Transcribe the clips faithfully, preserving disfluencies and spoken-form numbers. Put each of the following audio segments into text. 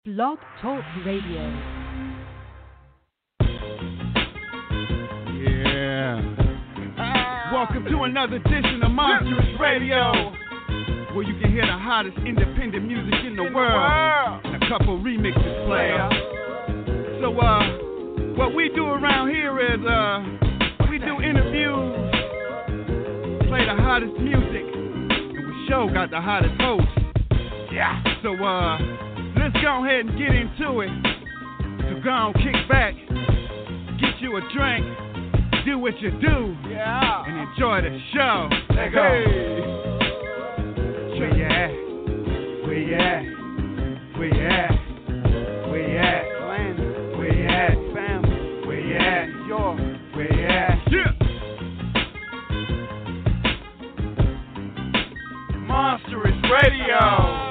Blog Talk Radio. Yeah. Welcome to another edition of Monstrous Radio, where you can hear the hottest independent music in the, in world, the world, and a couple remixes player. So, uh, what we do around here is, uh, we do interviews, play the hottest music, and we show got the hottest hosts. Yeah. So, uh, let's go ahead and get into it. So go on, kick back, get you a drink, do what you do, yeah, and enjoy the show. Let's go. Hey. Where you at? Where you at? Where you at? Where you at? Where you at? Family. Where you at? York. Where you at? Yeah. Monstrous Radio.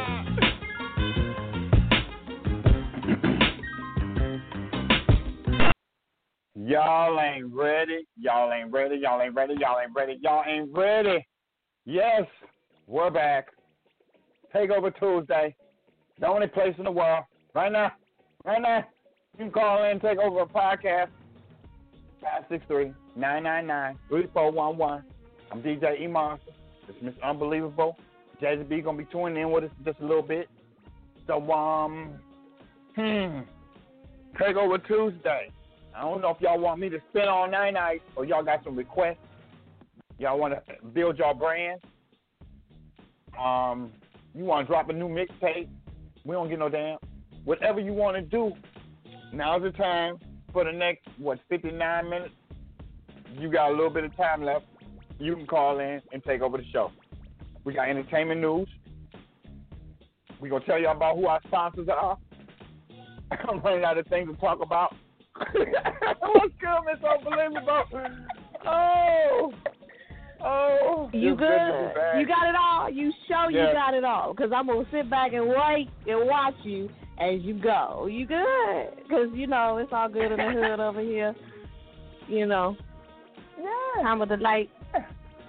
Y'all ain't ready. Y'all ain't ready. Y'all ain't ready. Y'all ain't ready. Y'all ain't ready. Yes, we're back. Takeover Tuesday. The only place in the world. Right now. Right now. You can call in and take over a podcast. five six three, nine nine nine, three four one one. I'm D J E Monster. It's Miss Unbelievable. Jazzy B gonna be tuning in with us just a little bit. So um hmm. Takeover Tuesday. I don't know if y'all want me to spin all night night or y'all got some requests. Y'all want to build your brand. Um, you want to drop a new mixtape. We don't get no damn. Whatever you want to do, now's the time for the next, what, fifty-nine minutes. You got a little bit of time left. You can call in and take over the show. We got entertainment news. We're going to tell y'all about who our sponsors are. I'm running out of things to talk about. What's good, Miss Unbelievable? Oh, oh. You good? good you got it all? You show yes. You got it all. Because I'm going to sit back and wait and watch you as you go. You good? Because, you know, it's all good in the hood over here. You know. Yeah. Time of the light. Yeah.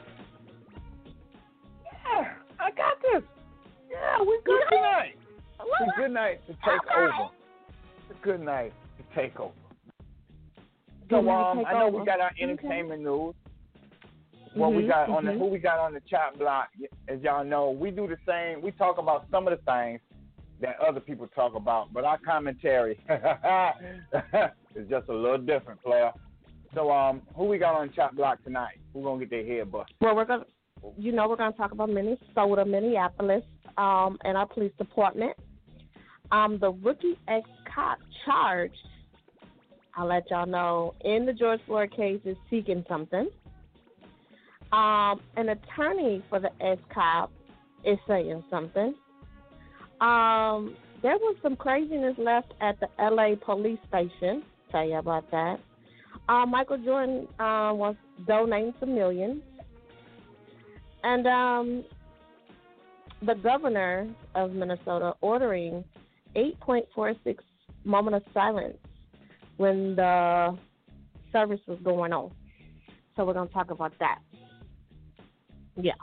yeah, I got this. Yeah, we good tonight. It's a good night to take over. It's a good night to take over. So um, I know we got our entertainment okay. news. What mm-hmm, we got on mm-hmm. the who we got on the chat block, as y'all know, we do the same. We talk about some of the things that other people talk about, but our commentary is just a little different, player. So um, who we got on the chat block tonight? Who's gonna get their head bust? Well, we're gonna, you know, we're gonna talk about Minnesota, Minneapolis, um, and our police department. Um, the rookie ex-cop charged. I'll let y'all know, in the George Floyd case is seeking something. Um, an attorney for the ex-cop is saying something. Um, there was some craziness left at the L A police station. Tell you about that. Uh, Michael Jordan uh, was donating some millions. And um, the governor of Minnesota ordering eight point four six moment of silence when the service was going on. So we're going to talk about that. Yeah.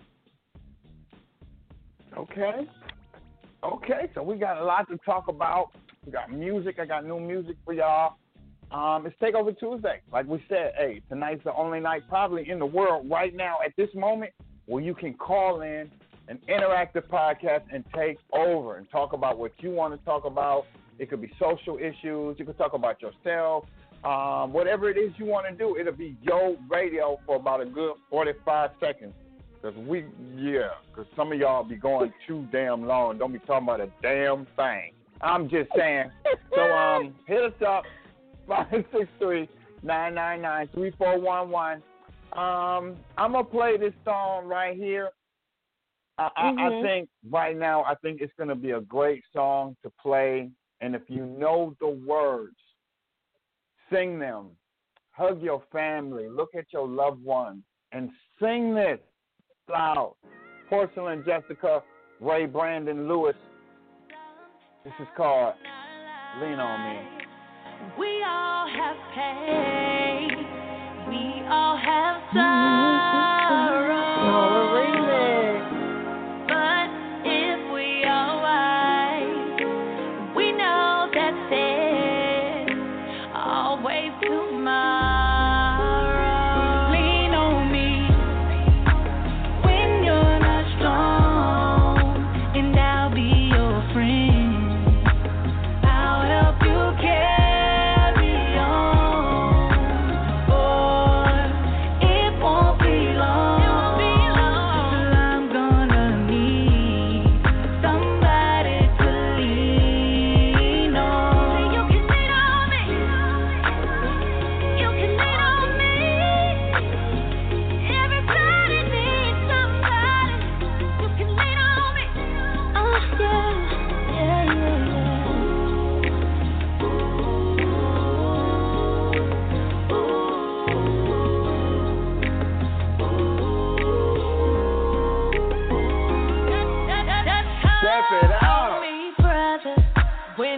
Okay. Okay, so we got a lot to talk about. We got music. I got new music for y'all. Um, it's Takeover Tuesday. Like we said, hey, tonight's the only night probably in the world right now at this moment where you can call in an interactive podcast and take over and talk about what you want to talk about. It could be social issues. You could talk about yourself. Um, whatever it is you want to do, it'll be your radio for about a good forty-five seconds. Because we, yeah, because some of y'all be going too damn long. Don't be talking about a damn thing. I'm just saying. So um, hit us up, five six three, nine nine nine, three four one one. Um, I'm going to play this song right here. I, mm-hmm. I, I think right now, I think it's going to be a great song to play. And if you know the words, sing them. Hug your family. Look at your loved ones. And sing this loud. Porcelain Jessica, Ray Brandon Lewis. This is called Lean On Me. We all have pain. We all have sorrow. Oh, remix. But if we are right, we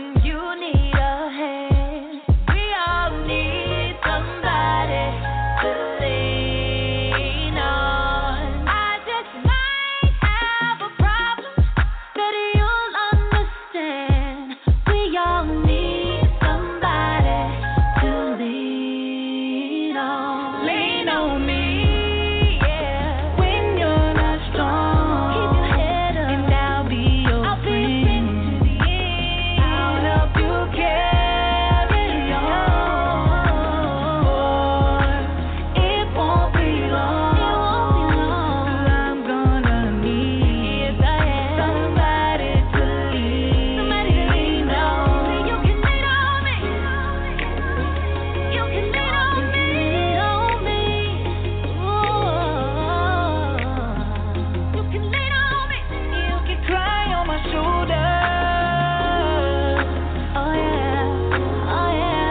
you need a hand. We all need somebody to lean on. I just might have a problem that you'll understand. We all need somebody to lean on. Lean on me, yeah. When you're not strong, keep your head up, and I'll be your I'll friend. Be your friend to the end. I'll help you carry on. It won't be long. It won't be long. I'm gonna need yes, I am. somebody to lean, somebody to lean on. You can lean on me. You can lean on me. On me. Ooh. You can lean on me. You can cry on my shoulder. Oh yeah. Oh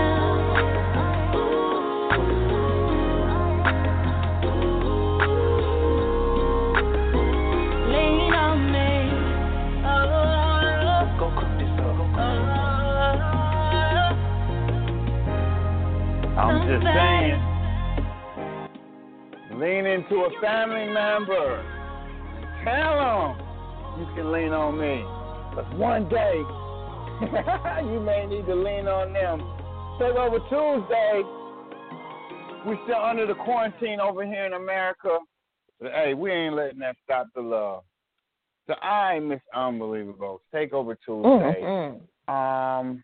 yeah. Lean on me. Oh. Go cook this up. I'm just saying, lean into a family member. Tell them you can lean on me. Because one day, you may need to lean on them. Take over Tuesday. We still under the quarantine over here in America. But hey, we ain't letting that stop the love. So I miss Unbelievable. Take over Tuesday. Mm-hmm. Um,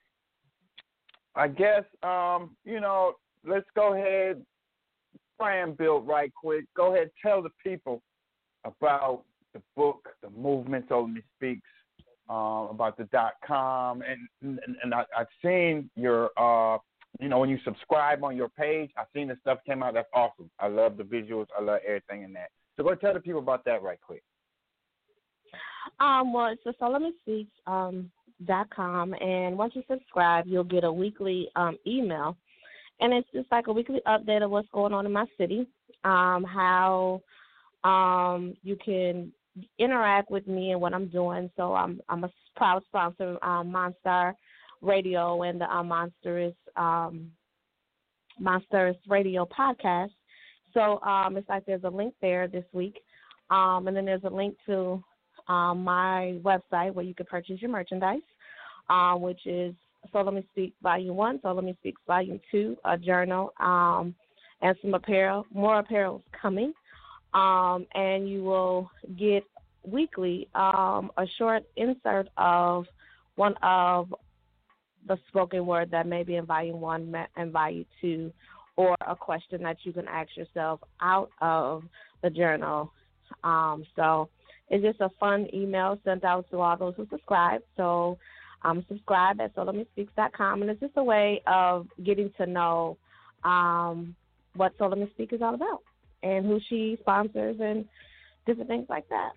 I guess, um, you know, let's go ahead, Fran built right quick. Go ahead, tell the people about the book, the movement, So Let Me Speaks, uh, about the dot com, and and, and I, I've seen your, uh, you know, when you subscribe on your page, I've seen the stuff came out. That's awesome. I love the visuals. I love everything in that. So go tell the people about that right quick. Um, well, it's the So Let Me Speaks um, dot com, and once you subscribe, you'll get a weekly um, email, and it's just like a weekly update of what's going on in my city, um, how um, you can interact with me and what I'm doing. So I'm I'm a proud sponsor of um, Monster Radio and the um, Monstrous um, Monstrous Radio podcast. So um, it's like there's a link there this week, um, and then there's a link to um, my website where you can purchase your merchandise, uh, which is So Let Me Speak Volume One, So Let Me Speak Volume Two, a journal, um, and some apparel. More apparel is coming, um, and you will get weekly um, a short insert of one of the spoken word that may be in Volume One and Volume Two, or a question that you can ask yourself out of the journal. Um, so it's just a fun email sent out to all those who subscribe. So um, subscribe at So Let Me Speaks dot com, and it's just a way of getting to know um, what So Let Me Speak is all about and who she sponsors and different things like that.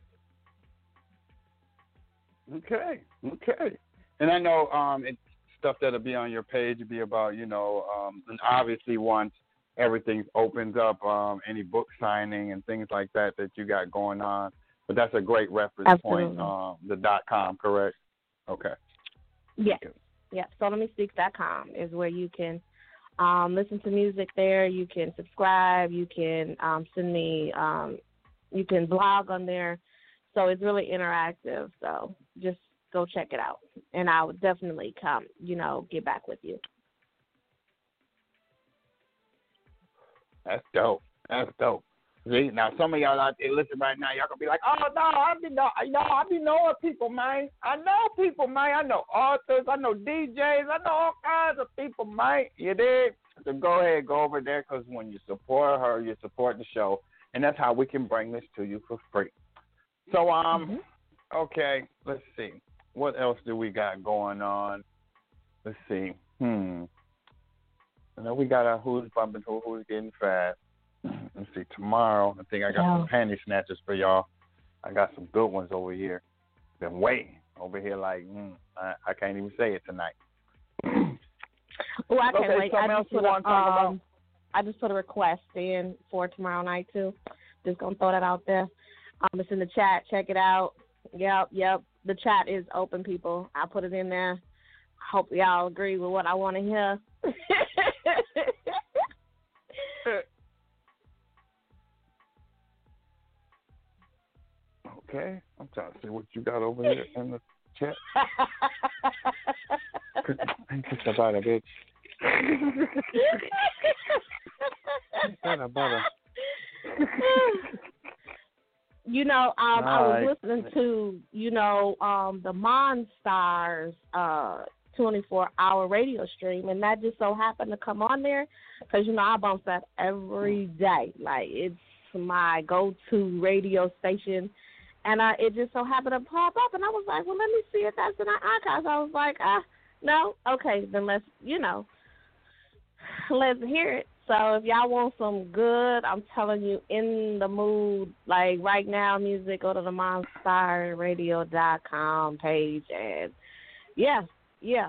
Okay, okay. And I know um, it's stuff that'll be on your page will be about, you know, um, and obviously once everything opens up, um, any book signing and things like that that you got going on. But that's a great reference Absolutely. point, um, the dot com, correct? Okay. Yes. Okay. Yeah, So Let Me Speaks dot com is where you can um, listen to music there. You can subscribe. You can um, send me, um, you can blog on there. So it's really interactive. So just go check it out. And I would definitely come, you know, get back with you. That's dope. That's dope. See, now some of y'all out there listen right now, y'all gonna be like, oh no, I be know, no, I be knowing people, man. I know people, man. I know authors, I know D Js, I know all kinds of people, man. You did. So go ahead, go over there, because when you support her, you support the show, and that's how we can bring this to you for free. So um, mm-hmm. Okay, let's see. What else do we got going on? Let's see. Hmm. I know we got our who's bumping, who who's getting fast. Let's see. Tomorrow, I think I got yeah. some panty snatchers for y'all. I got some good ones over here. Been waiting over here, like mm, I, I can't even say it tonight. Oh, I can't okay, wait. I just, put a, um, I just put a request in for tomorrow night too. Just gonna throw that out there. Um, it's in the chat. Check it out. Yep, yep. The chat is open, people. I put it in there. hope y'all agree with what I want to hear. Okay, I'm trying to see what you got over here in the chat. Ain't this about a bitch? Ain't that about a... You know, um, I was Right. listening to, you know, um, the Monstars uh, twenty-four hour radio stream, and that just so happened to come on there because, you know, I bump that every day. Like, it's my go-to radio station, and uh, it just so happened to pop up, and I was like, well, let me see if that's in our archives. I was like, ah, no? Okay, then let's, you know, let's hear it. So if y'all want some good, I'm telling you, in the mood, like right now, music, go to the monster radio dot com page. And yeah, yeah.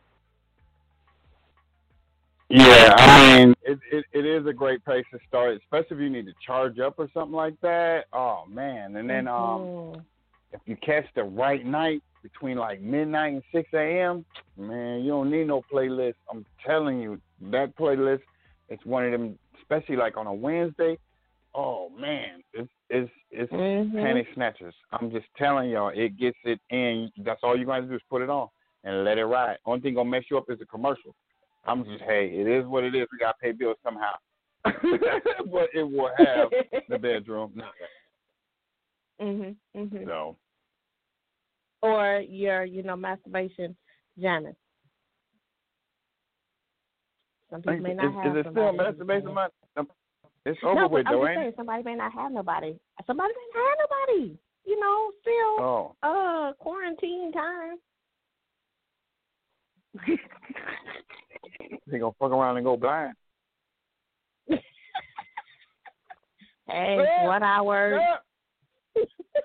Yeah, I mean, it, it it is a great place to start, especially if you need to charge up or something like that. Oh, man. And then Mm-hmm. um, if you catch the right night between like midnight and six a.m., man, you don't need no playlist. I'm telling you, that playlist, it's one of them, especially like on a Wednesday. Oh, man, it's it's it's Mm-hmm. panic snatchers. I'm just telling y'all, it gets it in. That's all you got to do is put it on and let it ride. Only thing going to mess you up is the commercial. I'm just, hey, it is what it is. We got to pay bills somehow. But it will have the bedroom. mhm, mhm. So. Or your, you know, masturbation, Janice. Some people may not is, have is it still somebody. masturbation month? It's over No, with, but I'm though, just ain't saying, it? somebody may not have nobody. Somebody may not have nobody. You know, still Oh. uh quarantine time. They gonna fuck around and go blind. Hey, Yeah. what hours? Yeah.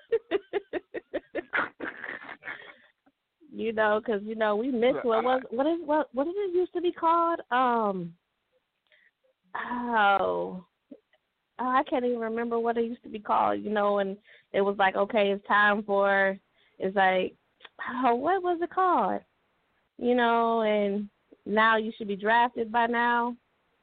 You know, because you know we miss what was what is what what did it used to be called? Um, oh, oh, I can't even remember what it used to be called. You know, and it was like, okay, it's time for. It's like, oh, what was it called? You know, and now you should be drafted by now.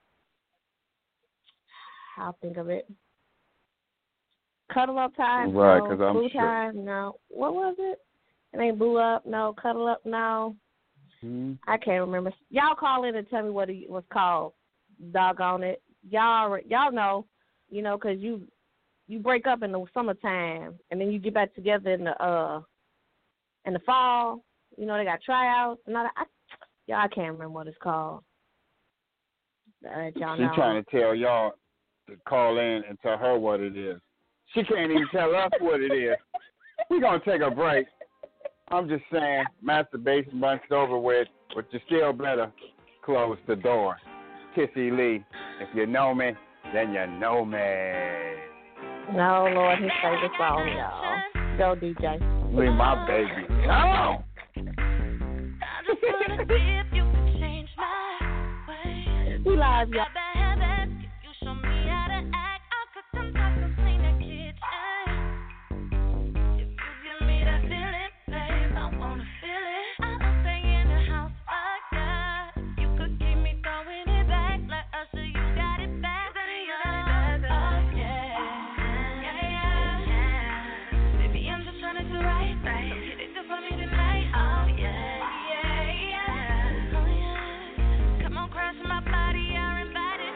I'll think of it. Cuddle up time, Right, no. 'cause I'm Boo sure- time, no. What was it? It ain't boo up, no. Cuddle up, no. Mm-hmm. I can't remember. Y'all call in and tell me what it was called. Doggone it. Y'all, y'all know, you know, 'cause you you break up in the summertime and then you get back together in the uh in the fall. You know, they got tryouts and all that. I, y'all, I can't remember what it's called. Uh, y'all She know. trying to tell y'all to call in and tell her what it is. She can't even tell us what it is. We're going to take a break. I'm just saying, masturbation bunched over with, but you still better close the door. Kissy Lee, if you know me, then you know me. No, Lord, his favorite song, y'all. Go, D J. Leave my baby. No! I just wanna see if you can change my ways. We live, y'all. Got bad habits, you show me how to act. I'll cook some tacos, clean the kitchen. If you give me that feeling, babe, I wanna feel it. I don't stay in the house like that. You could keep me throwing it back like Usher, you got it back. Oh, yeah. Yeah, yeah, yeah. Baby, I'm just trying to do right, right. So hit it for me tonight. Oh, yeah, yeah, yeah. Oh, yeah. Come on, crash my body, you're invited.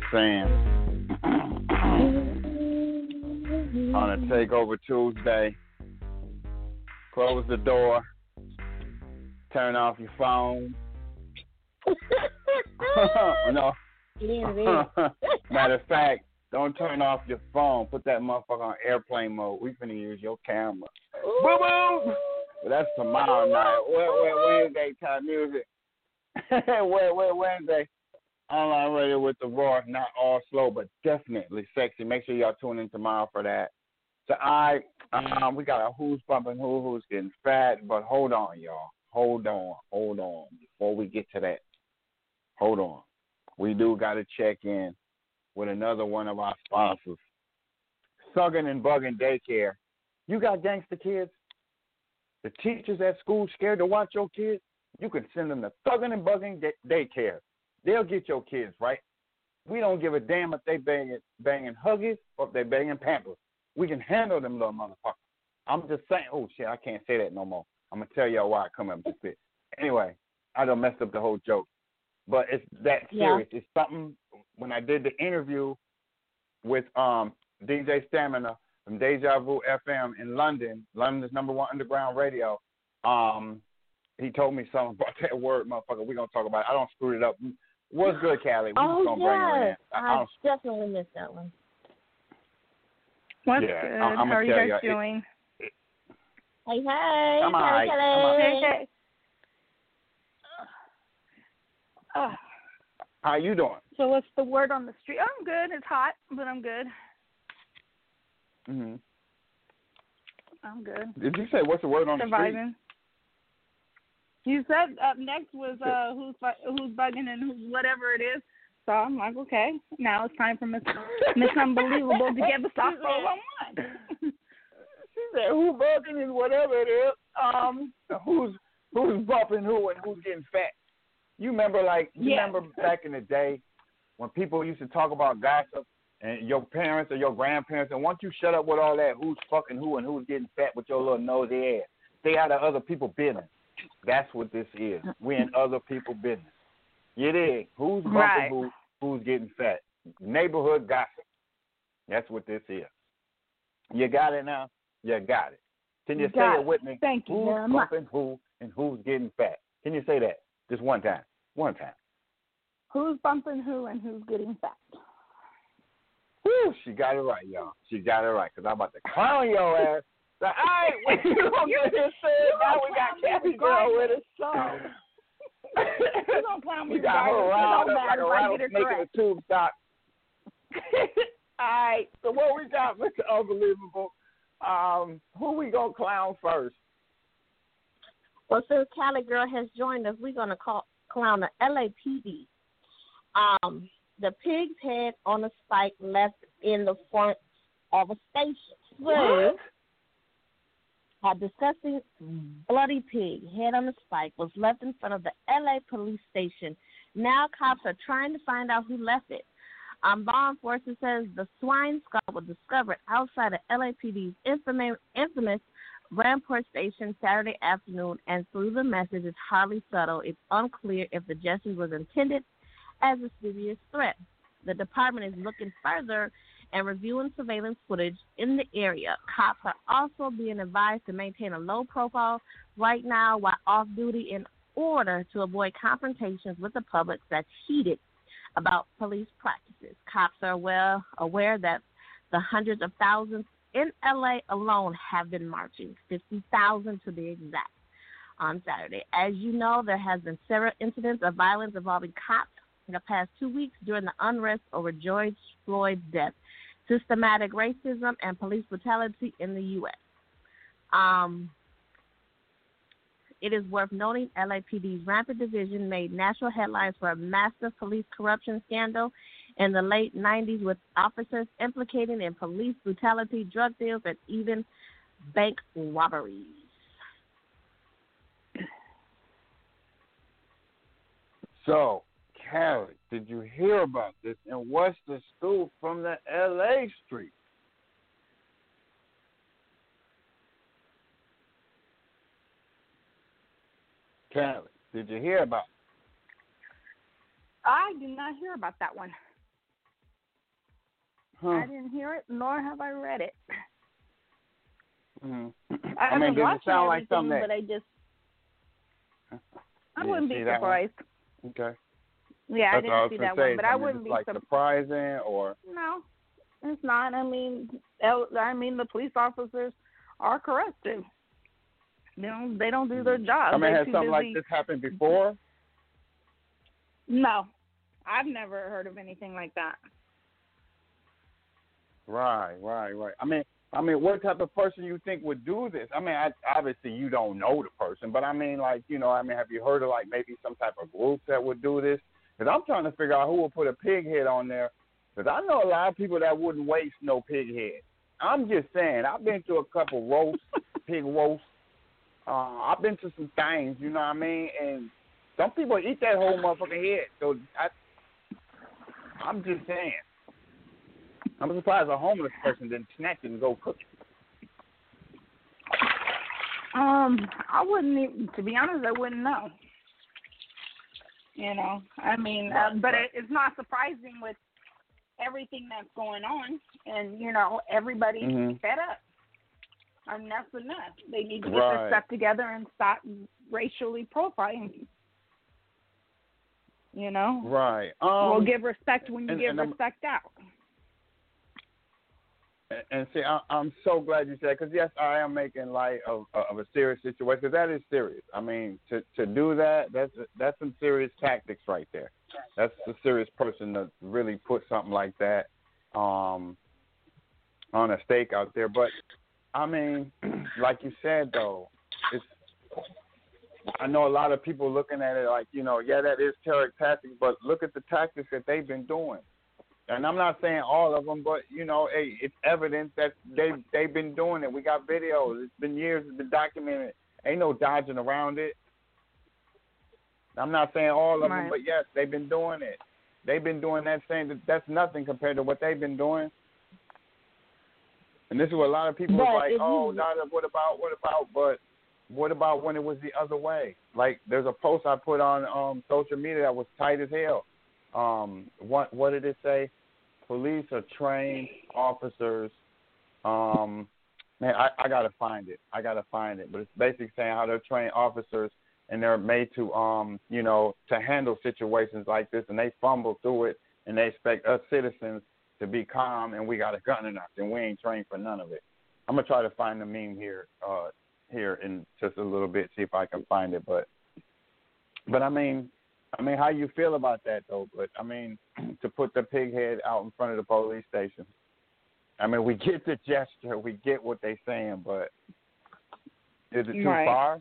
saying, on a Takeover Tuesday, close the door, turn off your phone. No. Matter of fact, don't turn off your phone. Put that motherfucker on airplane mode. We finna use your camera. Boom, boom. But that's tomorrow night. Wait, wait, Wednesday type music. wait, wait, Wednesday. Online radio with the Raw. Not all slow, but definitely sexy. Make sure y'all tune in tomorrow for that. So, I, um, we got a who's bumping who, who's getting fat. But hold on, y'all. Hold on. Hold on. Before we get to that, hold on. We do got to check in with another one of our sponsors, Suggin' and Buggin' Daycare. You got gangster kids? The teachers at school scared to watch your kids? You can send them to Suggin' and Buggin' Daycare. They'll get your kids right. We don't give a damn if they banging, banging Huggies or if they banging Pampers. We can handle them little motherfuckers. I'm just saying, oh, shit, I can't say that no more. I'm going to tell y'all why I come up with this. Anyway, I done messed up the whole joke. But it's that serious. Yeah. It's something, when I did the interview with um, D J Stamina from Deja Vu F M in London, London's number one underground radio, um, he told me something about that word, motherfucker. We're going to talk about it. I don't screw it up. What's good, Callie? We oh, just gonna bring her in. I, I definitely missed that one. What's yeah, good? I'm How are you guys you, doing? It, it, hey, hey. I'm all right. Hey, hey. Uh, How you doing? So what's the word on the street? I'm good. It's hot, but I'm good. Mm-hmm. I'm good. Did you say what's the word on Surviving. the street? You said up next was uh, who's who's bugging and who's whatever it is. So I'm like, okay, now it's time for Miss Miss Unbelievable to get the softball on one. She said, "Who bugging is whatever it is. Um, who's who's bumping who and who's getting fat." You remember, like you yeah. remember back in the day when people used to talk about gossip and your parents or your grandparents, and once you shut up with all that, who's fucking who and who's getting fat with your little nosy ass, stay out of other people's business. That's what this is. We're in other people's business. You dig? Who's bumping right. who? Who's getting fat? Neighborhood gossip. That's what this is. You got it now? You got it. Can you got say it with me? Thank you. Who's Yeah, bumping who and who's getting fat? Can you say that? Just one time. One time. Who's bumping who and who's getting fat? Woo, she got it right, y'all. She got it right, because I'm about to clown your ass. So, all right, when you don't get this said, now we got Kathy Girl with us. So. You're going to clown me we got her riled up like a rattlesnake in a tube stock. All right, so what we got, Mister Unbelievable? Um, who we going to clown first? Well, since Cali Girl has joined us, we're going to call, clown the L A P D. Um, the pig's head on a spike left in the front of a station. What? A disgusting bloody pig, head on a spike, was left in front of the L A police station. Now cops are trying to find out who left it. Um, law enforcement says the swine skull was discovered outside of L A P D's infamous, infamous Rampart Station Saturday afternoon, and through the message, it's hardly subtle. It's unclear if the gesture was intended as a serious threat. The department is looking further and reviewing surveillance footage in the area. Cops are also being advised to maintain a low profile right now while off duty in order to avoid confrontations with the public that's heated about police practices. Cops are well aware that the hundreds of thousands in L A alone have been marching, fifty thousand to be exact, on Saturday. As you know, there has been several incidents of violence involving cops in the past two weeks during the unrest over George Floyd's death, systematic racism, and police brutality in the U S Um, it is worth noting L A P D's Rampart Division made national headlines for a massive police corruption scandal in the late nineties with officers implicated in police brutality, drug deals, and even bank robberies. So, Carrie, did you hear about this? And what's the scoop from the L A street? Carrie, did you hear about it? I did not hear about that one. Huh. I didn't hear it, nor have I read it. Mm-hmm. I, I mean, haven't does watched it sound like everything, something that... but I just, I You wouldn't didn't be see that one? surprised. Okay. Yeah, That's I what I didn't was see gonna that say. one, but I I mean, wouldn't it's be like surprised. surprising, or No, it's not. I mean, el- I mean, the police officers are corrective. You know, they don't do their job. I mean, They're has too something busy. like this happened before? No, I've never heard of anything like that. Right, right, right. I mean, I mean, what type of person you think would do this? I mean, I, obviously you don't know the person, but I mean, like, you know, I mean, have you heard of like maybe some type of group that would do this? Because I'm trying to figure out who would put a pig head on there. Because I know a lot of people that wouldn't waste no pig head. I'm just saying, I've been to a couple roasts, pig roasts. Uh, I've been to some things, you know what I mean? And some people eat that whole motherfucking head. So I, I'm just saying. I'm surprised a homeless person didn't snatch it and go cook it. Um, I wouldn't even, to be honest, I wouldn't know. You know, I mean, Right, uh, but right. it, it's not surprising with everything that's going on, and you know, everybody's Mm-hmm. fed up. I mean, that's enough. They need to get Right. their stuff together and stop racially profiling. You know, Right. Um, well, give respect when you and- give and I'm- respect out. And, and see, I, I'm so glad you said, because yes, I am making light of, of a serious situation, because that is serious. I mean, to to do that, that's that's some serious tactics right there. That's a serious person to really put something like that um, on a stake out there. But I mean, like you said, though, it's. I know a lot of people looking at it like, you know, yeah, that is terror tactics, but look at the tactics that they've been doing. And I'm not saying all of them, but, you know, hey, it's evidence that they've, they've been doing it. We got videos. It's been years. It's been documented. Ain't no dodging around it. I'm not saying all of Right. them, but, yes, they've been doing it. They've been doing that, saying that that's nothing compared to what they've been doing. And this is what a lot of people But was like, if oh, you- Nada, what about, what about, but what about when it was the other way? Like, there's a post I put on um, social media that was tight as hell. Um, what what did it say? Police are trained officers. Um, man, I, I gotta find it. I gotta find it. But it's basically saying how they're trained officers and they're made to, um, you know, to handle situations like this, and they fumble through it, and they expect us citizens to be calm, and we got a gun in us, and we ain't trained for none of it. I'm gonna try to find the meme here, uh, here in just a little bit, see if I can find it. But, but I mean. I mean, how you feel about that, though? But, I mean, to put the pig head out in front of the police station. I mean, we get the gesture. We get what they're saying, but is it too Right. far?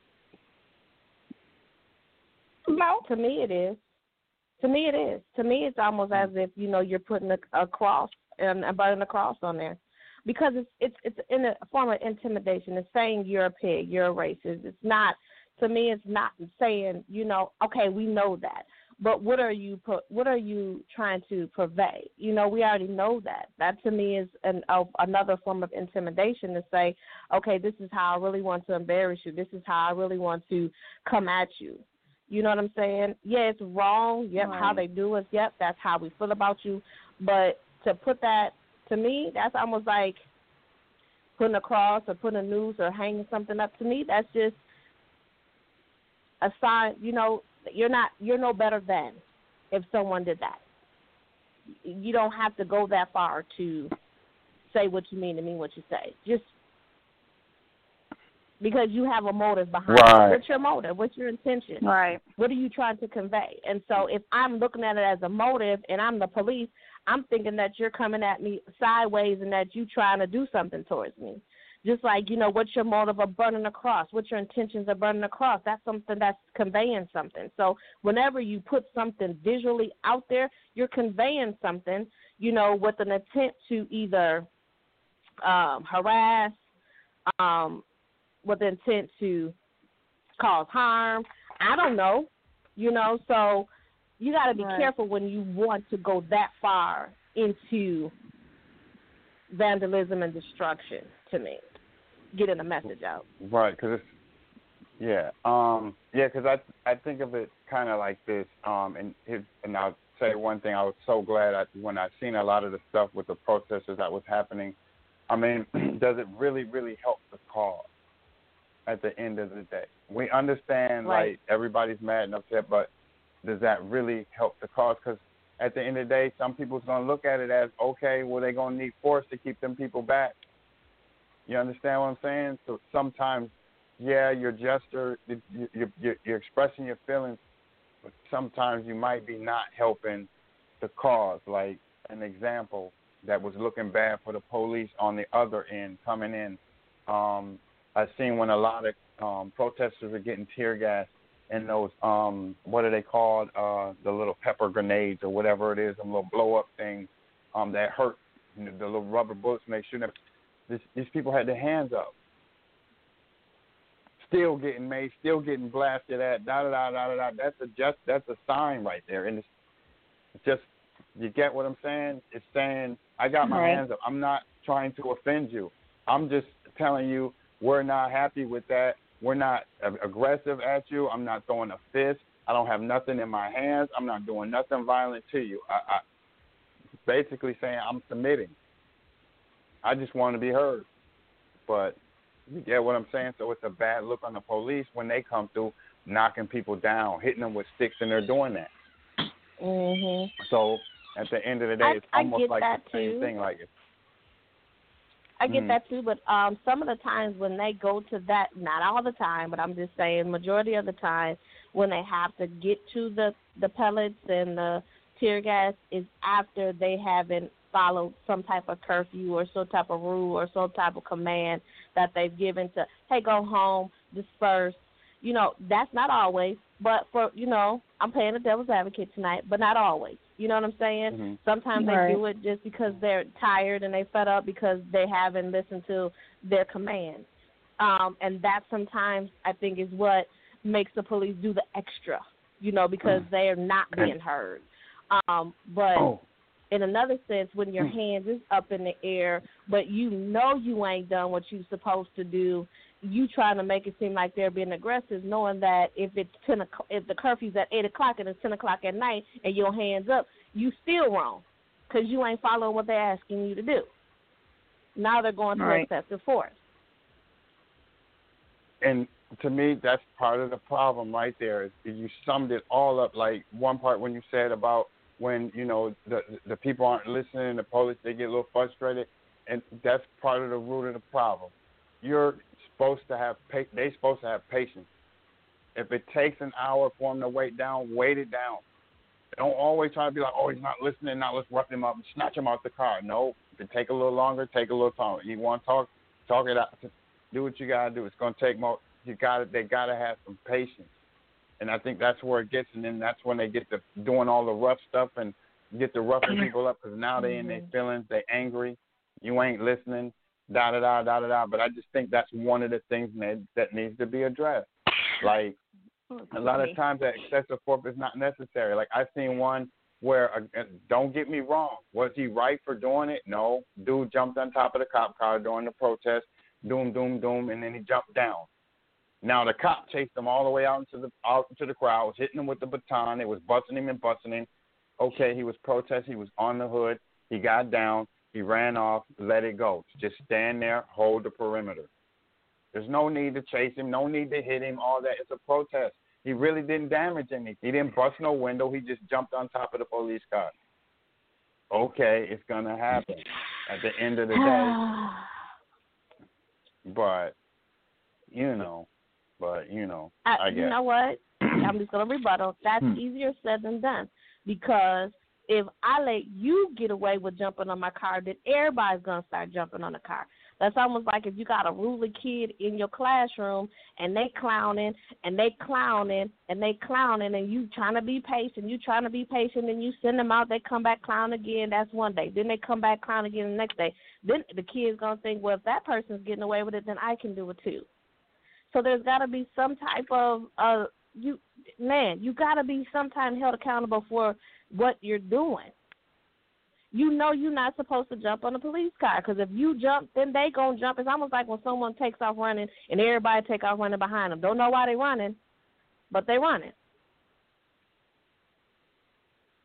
No. To me, it is. To me, it is. To me, it's almost as if, you know, you're putting a, a cross and a burning a cross on there, because it's it's it's in a form of intimidation. It's saying you're a pig, you're a racist. It's not. To me, it's not saying, you know, okay, we know that, but what are you what are you trying to purvey? You know, we already know that. That to me is an uh, another form of intimidation to say, okay, this is how I really want to embarrass you. This is how I really want to come at you. You know what I'm saying? Yeah, it's wrong. Yep, Right. how they do it. Yep, that's how we feel about you. But to put that, to me, that's almost like putting a cross or putting a noose or hanging something up. To me, that's just a sign, you know, you're not, you're no better than if someone did that. You don't have to go that far to say what you mean and mean what you say. Just because you have a motive behind Right. it. What's your motive? What's your intention? Right. What are you trying to convey? And so if I'm looking at it as a motive and I'm the police, I'm thinking that you're coming at me sideways and that you're trying to do something towards me. Just like, you know, what's your motive of burning a cross? What's your intentions of burning a cross? That's something that's conveying something. So whenever you put something visually out there, you're conveying something, you know, with an intent to either um, harass, um, with the intent to cause harm. I don't know, you know, so you got to be Right. careful when you want to go that far into vandalism and destruction, to me, getting a message out. Right, because it's, yeah, um, yeah, because I I think of it kind of like this, um, and his, and I'll say one thing. I was so glad I, when I seen a lot of the stuff with the protesters that was happening. I mean, does it really, really help the cause at the end of the day? We understand, right. like, everybody's mad and upset, but does that really help the cause? Because at the end of the day, some people's going to look at it as, okay, well, they're going to need force to keep them people back. You understand what I'm saying? So sometimes, yeah, you're gesture, you're, you're, you're expressing your feelings, but sometimes you might be not helping the cause. Like an example that was looking bad for the police on the other end coming in. Um, I've seen when a lot of um, protesters are getting tear gas and those, um, what are they called, uh, the little pepper grenades or whatever it is, them little blow-up things um, that hurt, you know, the little rubber bullets make sure that this, these people had their hands up. Still getting made, still getting blasted at, da da da da da. That's a just that's a sign right there, and it's just you get what I'm saying. It's saying I got my right. hands up. I'm not trying to offend you. I'm just telling you we're not happy with that. We're not aggressive at you. I'm not throwing a fist. I don't have nothing in my hands. I'm not doing nothing violent to you. I, I basically saying I'm submitting. I just want to be heard, but. You get what I'm saying? So it's a bad look on the police when they come through knocking people down, hitting them with sticks, and they're doing that. Mhm. So at the end of the day, I, it's almost I get like that the same too. thing. Like it. I get Mhm. that too, but um, some of the times when they go to that, not all the time, but I'm just saying majority of the time when they have to get to the, the pellets and the tear gas is after they haven't followed some type of curfew or some type of rule or some type of command that they've given to, hey, go home, disperse. You know, that's not always, but for, you know, I'm playing the devil's advocate tonight, but not always. You know what I'm saying? Mm-hmm. Sometimes Right. they do it just because they're tired and they fed up because they haven't listened to their commands. Um, and that sometimes I think is what makes the police do the extra, you know, because mm. they are not being heard. Um, but oh. in another sense, when your hands is up in the air, but you know you ain't done what you're supposed to do, you trying to make it seem like they're being aggressive, knowing that if it's ten, if the curfew's at eight o'clock and it's ten o'clock at night and your hands up, you still wrong because you ain't following what they're asking you to do. Now they're going to right. excessive force. And to me, that's part of the problem right there. Is you summed it all up. Like one part when you said about when, you know, the the people aren't listening, the police, they get a little frustrated, and that's part of the root of the problem. You're supposed to have, they're supposed to have patience. If it takes an hour for them to wait down, wait it down. Don't always try to be like, oh, he's not listening, now let's rough him up and snatch him out the car. No, if it take a little longer, take a little longer. You want to talk, talk it out. Do what you got to do. It's going to take more. You got to, they got to have some patience. And I think that's where it gets, and then that's when they get to doing all the rough stuff and get to roughing people up because now they in their feelings, they angry, you ain't listening, da da da da da da. But I just think that's one of the things that that needs to be addressed. Like a lot of times that excessive force is not necessary. Like I seen one where, uh, don't get me wrong, was he right for doing it? No. Dude jumped on top of the cop car during the protest, doom doom doom, and then he jumped down. Now the cop chased him all the way out into the out into the crowd, was hitting him with the baton. It was busting him and busting him. Okay, he was protesting. He was on the hood. He got down. He ran off. Let it go. Just stand there. Hold the perimeter. There's no need to chase him. No need to hit him. All that. It's a protest. He really didn't damage anything. He didn't bust no window. He just jumped on top of the police car. Okay, it's gonna happen at the end of the day. But you know. But, you know, I, I guess. You know what? I'm just going to rebuttal. That's Hmm. easier said than done. Because if I let you get away with jumping on my car, then everybody's going to start jumping on the car. That's almost like if you got a ruler kid in your classroom and they clowning and they clowning and they clowning and you trying to be patient, you trying to be patient and you send them out, they come back clown again, that's one day. Then they come back clown again the next day. Then the kid's going to think, well, if that person's getting away with it, then I can do it too. So there's got to be some type of, uh, you man, you got to be sometime held accountable for what you're doing. You know you're not supposed to jump on a police car because if you jump, then they going to jump. It's almost like when someone takes off running and everybody take off running behind them. Don't know why they running, but they running.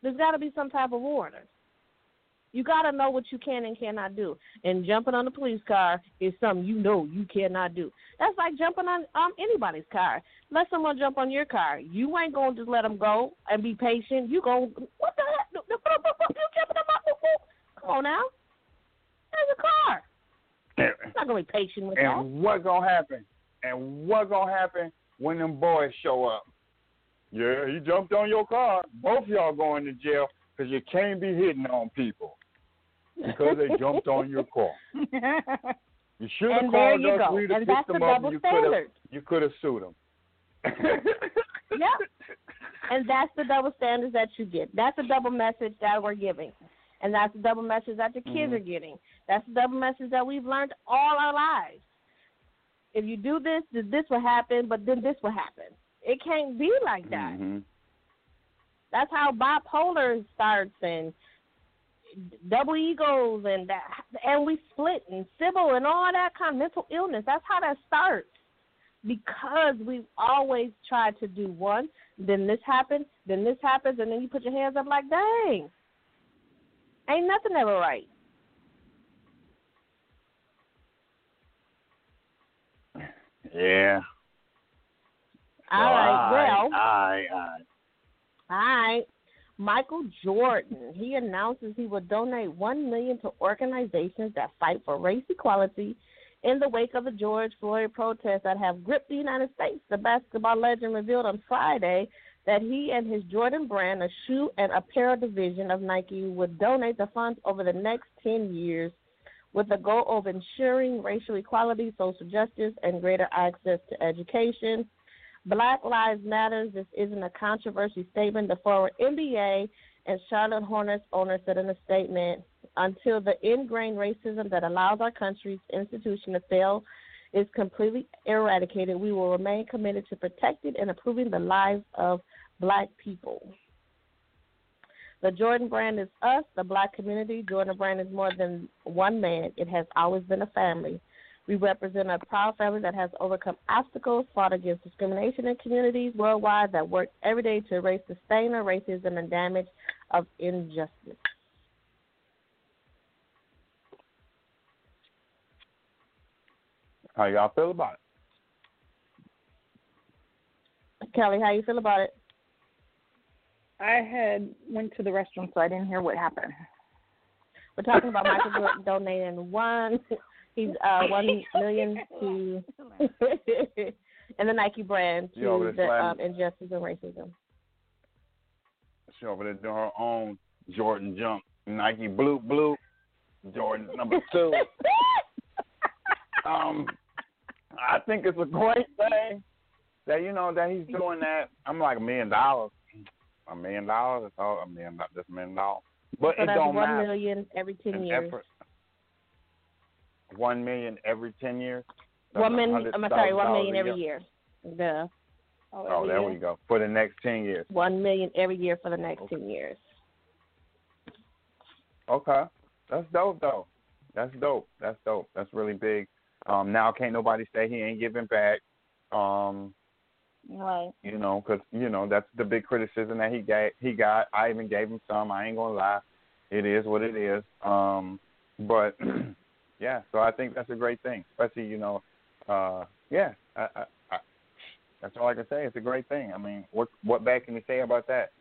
There's got to be some type of order. You got to know what you can and cannot do. And jumping on the police car is something you know you cannot do. That's like jumping on um, anybody's car. Let someone jump on your car. You ain't going to just let them go and be patient. You going, what the heck? You jumping on my, come on now. There's a car. I'm not going to be patient with and that. And what going to happen? And what going to happen when them boys show up? Yeah, he jumped on your car. Both of y'all going to jail because you can't be hitting on people because they jumped on your car. You should have called us. Go. We'd have and picked them up and you could have you could have sued them. Yep. And that's the double standards that you get. That's the double message that we're giving. And that's the double message that the kids mm-hmm. are getting. That's the double message that we've learned all our lives. If you do this, then this will happen, but then this will happen. It can't be like that. Mm-hmm. That's how bipolar starts and double egos and that, and we split and civil and all that kind of mental illness. That's how that starts because we've always tried to do one, then this happens, then this happens, and then you put your hands up like, dang, ain't nothing ever right. Yeah. All so right, I, well. I, I. All right. Michael Jordan, he announces he will donate one million dollars to organizations that fight for race equality in the wake of the George Floyd protests that have gripped the United States. The basketball legend revealed on Friday that he and his Jordan brand, a shoe and apparel division of Nike, would donate the funds over the next ten years with the goal of ensuring racial equality, social justice, and greater access to education. Black Lives Matter, this isn't a controversy statement. The former N B A and Charlotte Hornets owner said in a statement, until the ingrained racism that allows our country's institution to fail is completely eradicated, we will remain committed to protecting and improving the lives of black people. The Jordan brand is us, the black community. Jordan brand is more than one man. It has always been a family. We represent a proud family that has overcome obstacles, fought against discrimination in communities worldwide, that work every day to erase the stain of racism and damage of injustice. How y'all feel about it? Kelly, how you feel about it? I had went to the restroom, so I didn't hear what happened. We're talking about Michael Jordan donating one. He's uh, one million to and the Nike brand to the um, injustice and racism. She over there doing her own Jordan jump, Nike blue blue, Jordan number two. um, I think it's a great thing that you know that he's doing that. I'm like a million dollars. A million dollars, it's all a million, just a million dollars. But so it that's don't one matter. million every ten An years. Effort, one million every ten years. That's one million. I'm sorry, one million every year. year. The oh, oh there year. we go. For the next ten years. One million every year for the next okay. ten years. Okay, that's dope though. That's dope. That's dope. That's really big. Um, now can't nobody say he ain't giving back. Um. Right. You know, because, you know, that's the big criticism that he got. He got. I even gave him some. I ain't going to lie. It is what it is. Um, but, yeah, so I think that's a great thing. Especially, you know, uh, yeah, I, I, I, that's all I can say. It's a great thing. I mean, what what bad can you say about that?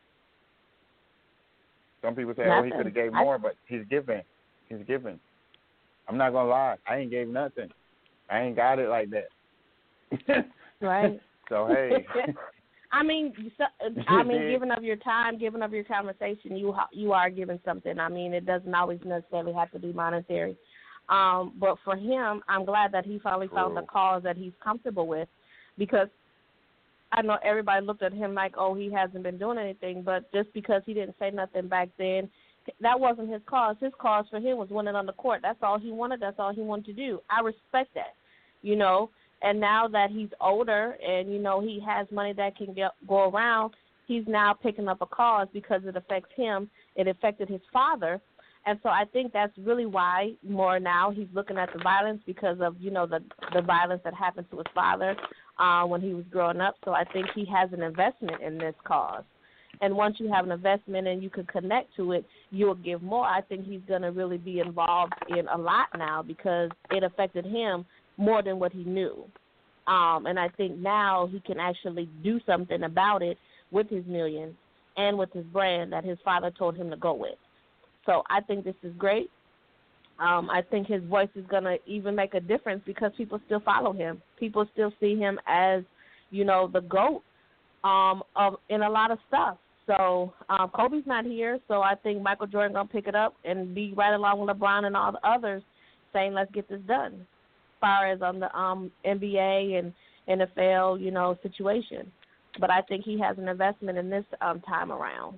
Some people say, nothing. oh, he could have gave more, I... but he's giving. He's giving. I'm not going to lie. I ain't gave nothing. I ain't got it like that. Right. So, hey. I mean, so, I mean, giving up your time, giving up your conversation, you you are giving something. I mean, it doesn't always necessarily have to be monetary. Um, but for him, I'm glad that he finally found the cause that he's comfortable with, because I know everybody looked at him like, oh, he hasn't been doing anything. But just because he didn't say nothing back then, that wasn't his cause. His cause for him was winning on the court. That's all he wanted. That's all he wanted to do. I respect that, you know. And now that he's older and, you know, he has money that can get, go around, he's now picking up a cause because it affects him. It affected his father. And so I think that's really why more now he's looking at the violence because of, you know, the, the violence that happened to his father uh, when he was growing up. So I think he has an investment in this cause. And once you have an investment and you can connect to it, you'll give more. I think he's going to really be involved in a lot now because it affected him more than what he knew. Um, and I think now he can actually do something about it with his millions and with his brand that his father told him to go with. So I think this is great. Um, I think his voice is going to even make a difference because people still follow him. People still see him as, you know, the GOAT um, of in a lot of stuff. So um, Kobe's not here, so I think Michael Jordan going to pick it up and be right along with LeBron and all the others saying, let's get this done as far as on the um, N B A and N F L, you know, situation. But I think he has an investment in this um, time around.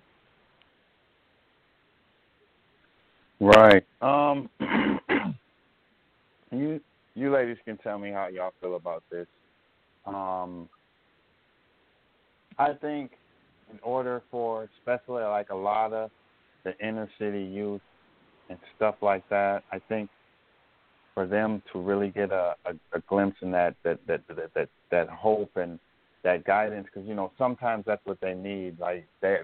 Right. Um, you you ladies can tell me how y'all feel about this. Um, I think in order for, especially like a lot of the inner city youth and stuff like that, I think for them to really get a, a, a glimpse in that that, that that that that hope and that guidance, because you know sometimes that's what they need. Like they,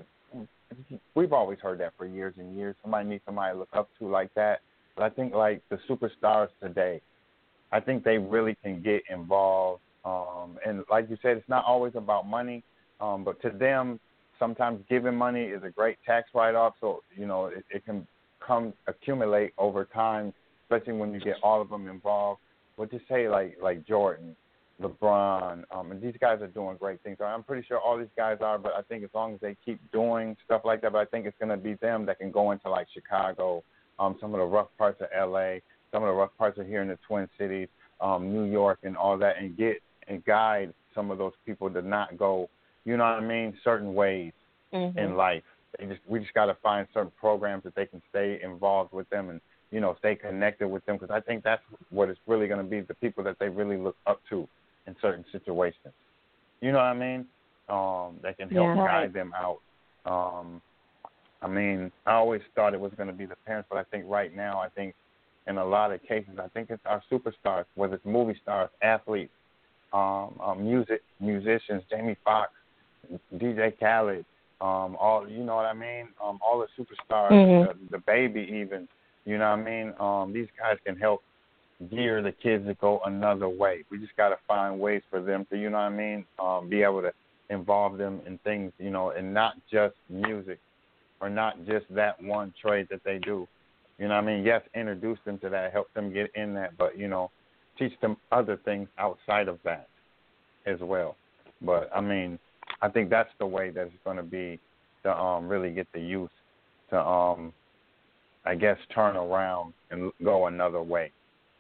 we've always heard that for years and years. Somebody needs somebody to look up to like that. But I think like the superstars today, I think they really can get involved. Um, and like you said, it's not always about money, um, but to them, sometimes giving money is a great tax write-off. So you know it, it can come accumulate over time, especially when you get all of them involved. But just say like like Jordan, LeBron, um, and these guys are doing great things. I'm pretty sure all these guys are, but I think as long as they keep doing stuff like that, but I think it's going to be them that can go into like Chicago, um, some of the rough parts of L A, some of the rough parts of here in the Twin Cities, um, New York, and all that, and get and guide some of those people to not go, you know what I mean, certain ways mm-hmm. in life. They just we just got to find certain programs that they can stay involved with them and you know stay connected with them, because I think that's what it's really going to be, the people that they really look up to in certain situations. You know what I mean? Um, that can help yeah, guide right. them out. Um, I mean, I always thought it was going to be the parents, but I think right now, I think in a lot of cases, I think it's our superstars, whether it's movie stars, athletes, um, um, music, musicians, Jamie Foxx, D J Khaled, um, all, you know what I mean? Um, all the superstars, mm-hmm. the, the baby even, you know what I mean? Um, these guys can help gear the kids to go another way. We just got to find ways for them to, you know what I mean, um, be able to involve them in things, you know, and not just music or not just that one trade that they do. You know what I mean? Yes, introduce them to that, help them get in that, but, you know, teach them other things outside of that as well. But, I mean, I think that's the way that it's going to be to um, really get the youth to, um, I guess, turn around and go another way.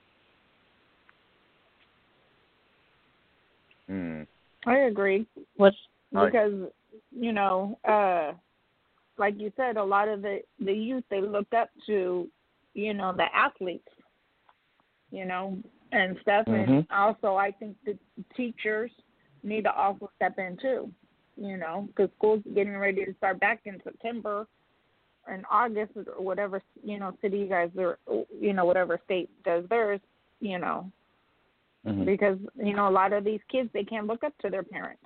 Mm. I agree. What's because you know, uh, like you said, a lot of the the youth, they looked up to, you know, the athletes, you know, and stuff. Mm-hmm. And also, I think the teachers need to also step in too, you know, because school's getting ready to start back in September and August or whatever, you know, city you guys are, you know, whatever state does theirs, you know. Mm-hmm. Because, you know, a lot of these kids, they can't look up to their parents.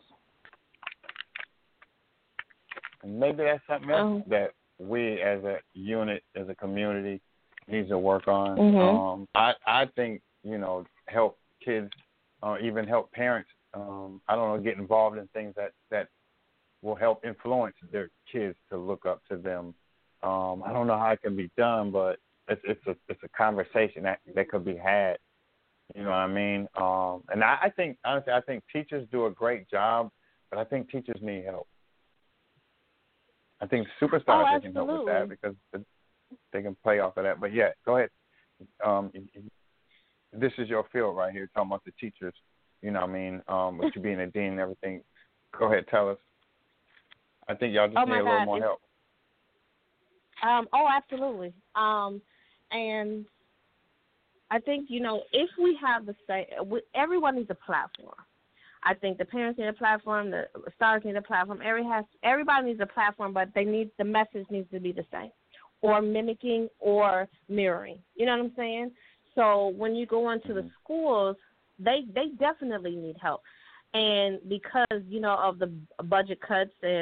And maybe that's something else um, that we as a unit, as a community, needs to work on. Mm-hmm. Um, I, I think, you know, help kids, or uh, even help parents, um, I don't know, get involved in things that, that will help influence their kids to look up to them. Um, I don't know how it can be done, but it's, it's, a, it's a conversation that, that could be had. You know what I mean? Um, and I, I think, honestly, I think teachers do a great job, but I think teachers need help. I think superstars oh, they can help with that because they can play off of that. But, yeah, go ahead. Um, this is your field right here, talking about the teachers, you know what I mean, um, with you being a dean and everything. Go ahead, tell us. I think y'all just oh need a God. little more it's, help. Um, oh, absolutely. Um, and I think, you know, if we have the same, everyone needs a platform. I think the parents need a platform, the stars need a platform. Every has, everybody needs a platform, but they need the message needs to be the same, or mimicking or mirroring. You know what I'm saying? So when you go into the schools, they they definitely need help. And because, you know, of the budget cuts and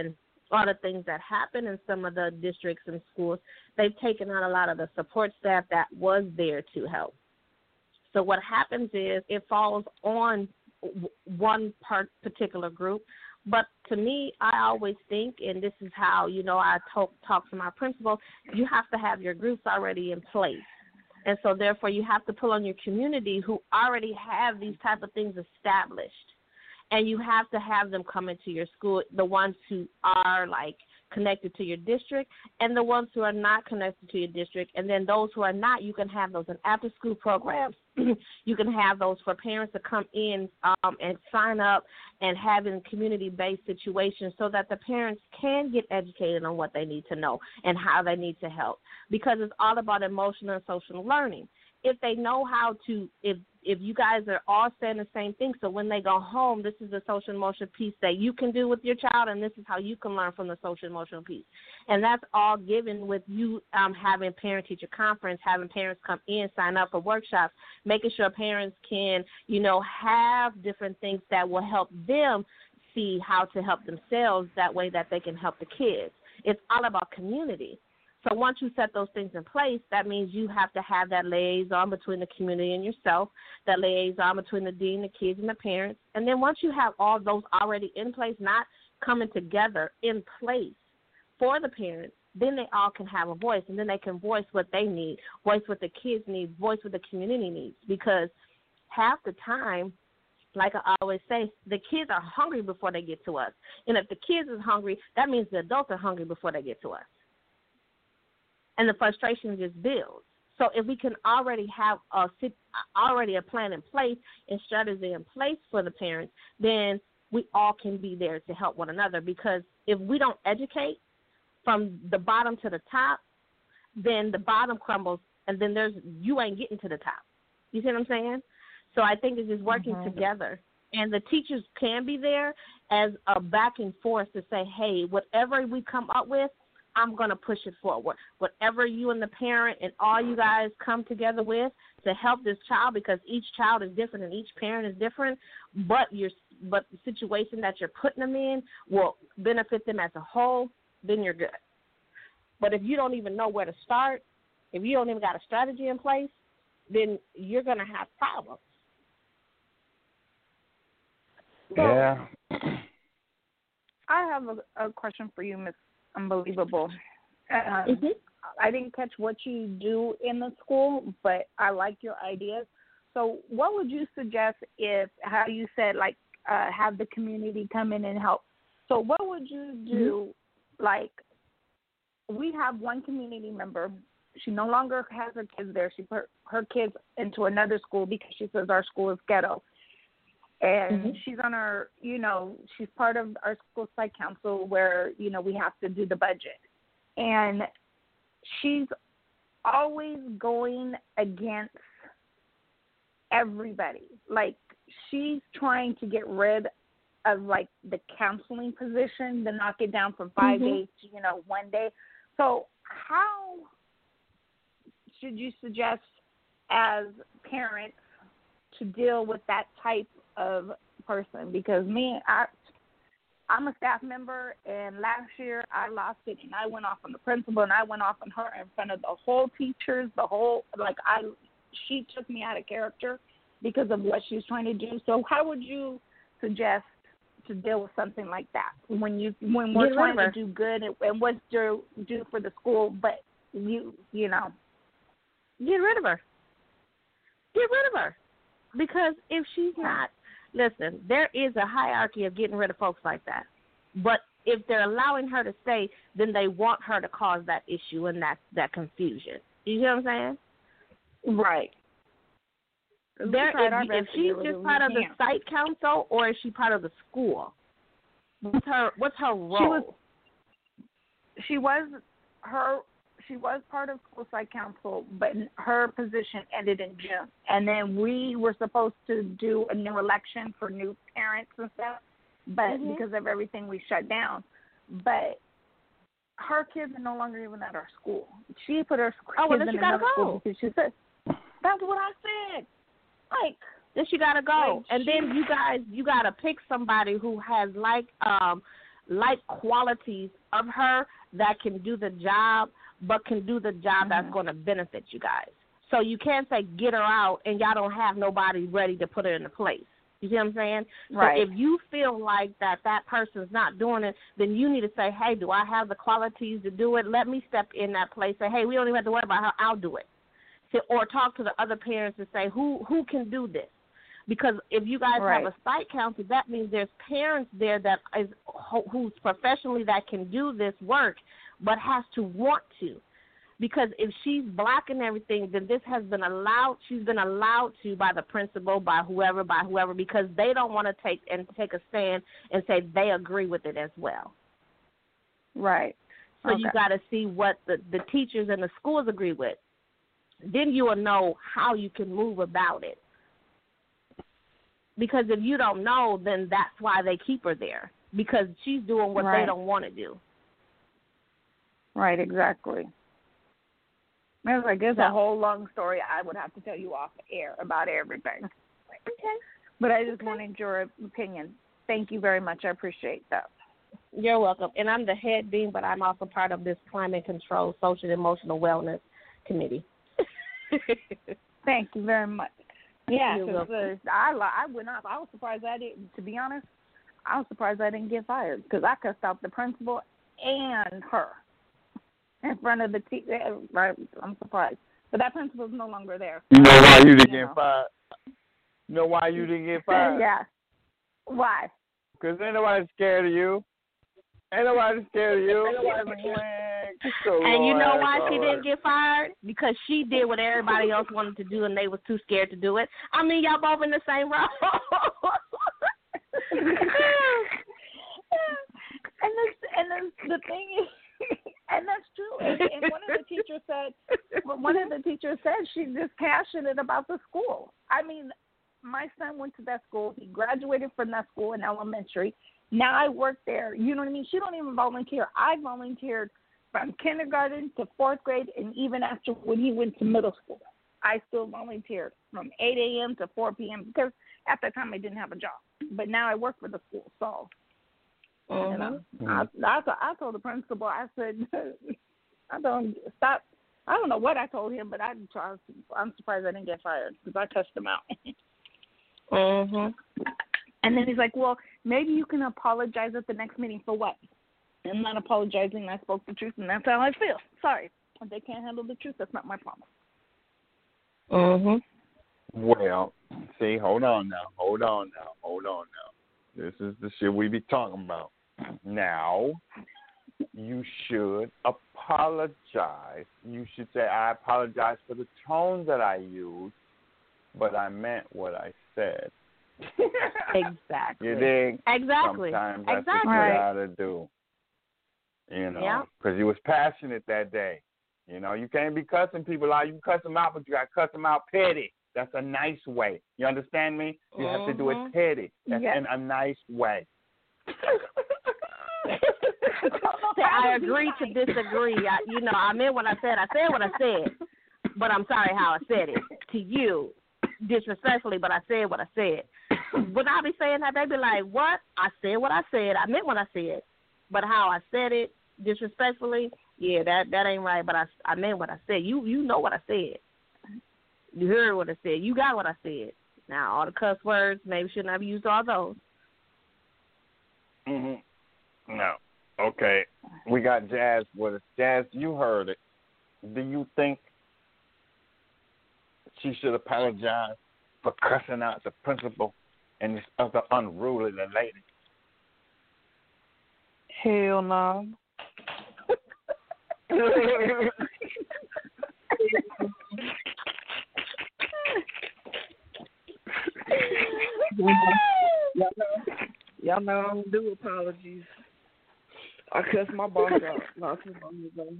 all the things that happen in some of the districts and schools, they've taken out a lot of the support staff that was there to help. So what happens is it falls on one part particular group. But to me, I always think, and this is how, you know, I talk, talk to my principal, you have to have your groups already in place. And so, therefore, you have to pull on your community who already have these type of things established. And you have to have them come into your school, the ones who are, like, connected to your district and the ones who are not connected to your district. And then those who are not, you can have those in after-school programs. You can have those for parents to come in um, and sign up and have in community-based situations so that the parents can get educated on what they need to know and how they need to help, because it's all about emotional and social learning. If they know how to, if if you guys are all saying the same thing, so when they go home, this is the social emotional piece that you can do with your child, and this is how you can learn from the social emotional piece. And that's all given with you um, having parent-teacher conference, having parents come in, sign up for workshops, making sure parents can, you know, have different things that will help them see how to help themselves, that way that they can help the kids. It's all about community. So once you set those things in place, that means you have to have that liaison between the community and yourself, that liaison between the dean, the kids, and the parents. And then once you have all those already in place, not coming together in place for the parents, then they all can have a voice, and then they can voice what they need, voice what the kids need, voice what the community needs. Because half the time, like I always say, the kids are hungry before they get to us. And if the kids are hungry, that means the adults are hungry before they get to us. And the frustration just builds. So if we can already have a already a plan in place and strategy in place for the parents, then we all can be there to help one another. Because if we don't educate from the bottom to the top, then the bottom crumbles, and then there's you ain't getting to the top. You see what I'm saying? So I think it's just working mm-hmm. together. And the teachers can be there as a backing force to say, hey, whatever we come up with, I'm going to push it forward. Whatever you and the parent and all you guys come together with to help this child, because each child is different and each parent is different, but your but the situation that you're putting them in will benefit them as a whole, then you're good. But if you don't even know where to start, if you don't even got a strategy in place, then you're going to have problems. Yeah. I have a, a question for you, Miss Unbelievable. Um, mm-hmm. I didn't catch what you do in the school, but I like your ideas. So what would you suggest if, how you said, like, uh, have the community come in and help? So what would you do, mm-hmm. like, we have one community member. She no longer has her kids there. She put her kids into another school because she says our school is ghetto. And mm-hmm. she's on our, you know, she's part of our school site council where, you know, we have to do the budget. And she's always going against everybody. Like, she's trying to get rid of, like, the counseling position, to knock it down from five mm-hmm. days to, you know, one day. So how should you suggest as parents to deal with that type of person? Because me, I, I'm a staff member, and last year I lost it, and I went off on the principal, and I went off on her in front of the whole teachers, the whole, like, I, she took me out of character because of what she was trying to do. So how would you suggest to deal with something like that when you when we're Get trying to do good and, and what's to do for the school, but you you know, get rid of her. Get rid of her, because if she's not, listen, there is a hierarchy of getting rid of folks like that. But if they're allowing her to stay, then they want her to cause that issue and that that confusion. You hear what I'm saying? Right. There, if, if she's just part of the site council, or is she part of the school? What's her What's her role? She was. She was her. She was part of school site council, but her position ended in June, and then we were supposed to do a new election for new parents and stuff, but mm-hmm. because of everything, we shut down. But her kids are no longer even at our school. She put her oh, well, kids in another school because she said, "That's what I said." Like, then she gotta go, like and she, then you guys, you gotta pick somebody who has like, um, like qualities of her that can do the job, but can do the job mm-hmm. that's going to benefit you guys. So you can't say get her out and y'all don't have nobody ready to put her into place. You see what I'm saying? Right. So if you feel like that that person's not doing it, then you need to say, hey, do I have the qualities to do it? Let me step in that place. Say, hey, we don't even have to worry about how I'll do it. So, or talk to the other parents and say, who who can do this? Because if you guys right. have a site council, that means there's parents there that is who's professionally that can do this work, but has to want to. Because if she's blocking everything, then this has been allowed. She's been allowed to by the principal, by whoever, by whoever, because they don't want to take and take a stand and say they agree with it as well. Right. So okay. you got to see what the, the teachers and the schools agree with. Then you will know how you can move about it. Because if you don't know, then that's why they keep her there, because she's doing what right. they don't want to do. Right, exactly. It's like it's so, a whole long story I would have to tell you off air about everything. Okay. But I just okay. wanted your opinion. Thank you very much. I appreciate that. You're welcome. And I'm the head dean, but I'm also part of this climate control, social and emotional wellness committee. Thank you very much. Yeah, You're welcome. Uh, I I went off. I was surprised I didn't. To be honest, I was surprised I didn't get fired because I cussed out the principal and her in front of the teacher. Right, I'm surprised, but that principal's no longer there. You know why you didn't you get know. fired? You know why you didn't get fired? Yeah. Why? Because ain't nobody scared of you. Ain't nobody scared of you. Ain't nobody like, so and you know why Lord. she didn't get fired? Because she did what everybody else wanted to do, and they was too scared to do it. I mean, y'all both in the same row. and this, and this, the thing is, and that's true. And, and one of the teachers said, one of the teachers said she's just passionate about the school. I mean, my son went to that school. He graduated from that school in elementary. Now I work there. You know what I mean? She don't even volunteer. I volunteered from kindergarten to fourth grade, and even after when he went to middle school, I still volunteered from eight a.m. to four p.m. because at that time I didn't have a job. But now I work for the school, so uh-huh. you know, I, I, I told the principal, I said, I don't stop. I don't know what I told him, but I, I'm surprised I didn't get fired because I cussed him out. Mhm. And then he's like, well, maybe you can apologize at the next meeting for what? I'm not apologizing. I spoke the truth, and that's how I feel. Sorry. If they can't handle the truth, that's not my problem. Mhm. Well, see, hold on now. Hold on now. Hold on now. This is the shit we be talking about. Now, you should apologize. You should say, I apologize for the tone that I used, but I meant what I said. Exactly. You dig? Exactly. Sometimes that's exactly. what you Right. gotta do. You know, Yeah. because you was passionate that day. You know, you can't be cussing people out. You can cuss them out, but you got to cuss them out petty. That's a nice way. You understand me? You mm-hmm. have to do it petty. That's yes. in a nice way. See, I agree to disagree. I, you know, I meant what I said. I said what I said, but I'm sorry how I said it to you, disrespectfully. But I said what I said. When I be saying that, they be like, "What? I said what I said. I meant what I said, but how I said it, disrespectfully, yeah, that that ain't right. But I, I meant what I said. You you know what I said. You heard what I said. You got what I said. Now all the cuss words, maybe shouldn't have used all those. Mhm. No. Okay. We got Jazz with us. Jazz, you heard it. Do you think she should apologize for cussing out the principal and this other unruly lady? Hell no. Y'all know, y'all know I don't do apologies. I cussed my boss out not too long ago.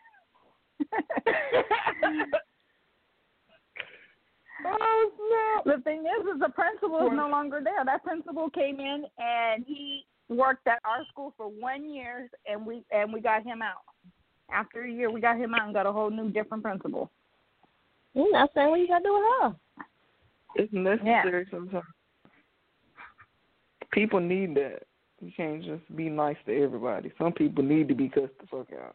Oh, no. The thing is, is the principal is no longer there. That principal came in and he worked at our school for one year, and we and we got him out. After a year, we got him out and got a whole new, different principal. You're not saying what you got to do with her. It's necessary Yeah. sometimes. People need that. You can't just be nice to everybody. Some people need to be cussed the fuck out.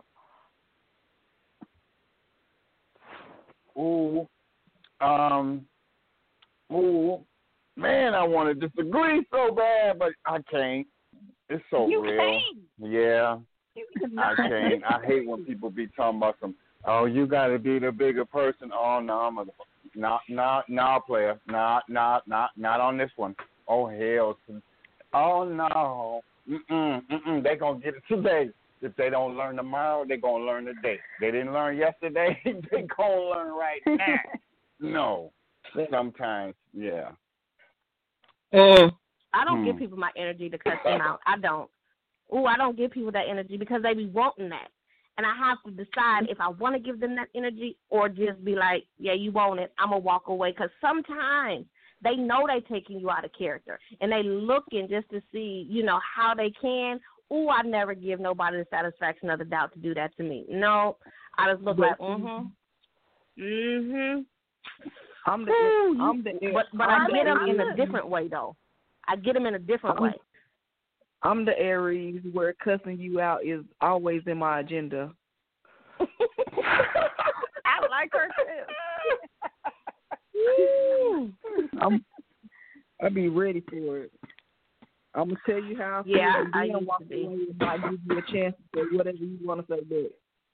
Ooh, um, ooh, man, I want to disagree so bad, but I can't. It's so You real. can't. Yeah, You I cannot. can't. I hate when people be talking about some, oh, you got to be the bigger person. Oh, no, I'm a, not, not, not player. Not, not, not, not on this one. Oh, hell. Oh, no. Mm-mm, mm-mm. They going to get it today. If they don't learn tomorrow, they going to learn today. They didn't learn yesterday, they going to learn right now. No. Sometimes, yeah. Mm. I don't Hmm. give people my energy to cuss them out. I don't. Ooh, I don't give people that energy because they be wanting that. And I have to decide if I want to give them that energy or just be like, yeah, you want it, I'm going to walk away. Because sometimes they know they taking you out of character, and they looking just to see, you know, how they can. Ooh, I never give nobody the satisfaction of the doubt to do that to me. No, I just look like, mm-hmm, mm-hmm. I'm the, Ooh, I'm the, but but I'm I get them the, in a different way, though. I get them in a different I'm, way. I'm the Aries where cussing you out is always in my agenda. I like her too. I'm, I'll be ready for it. I'm gonna tell you how. I Yeah, feel, and I then used walk to be. away and not give you a chance to say whatever you want to say back.